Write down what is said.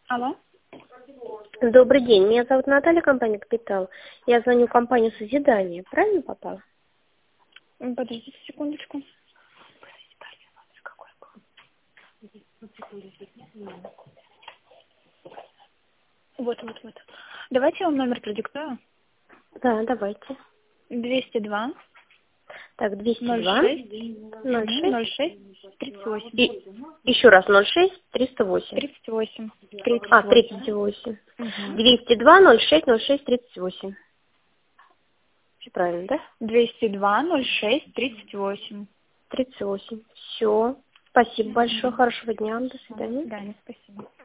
Алло. Добрый день, меня зовут Наталья, компания «Капитал». Я звоню в компанию «Созидание». Правильно попала? Подождите секундочку. Вот. Давайте я вам номер продиктую. Да, давайте. 202 Так, 202 06 06. 06 38. И еще раз 06 308. 38. 38. Угу. 202 06 06 38. Все правильно, да? 202 06 38. 38. Все. Спасибо большое. Хорошего дня. До До свидания. свидания. Спасибо.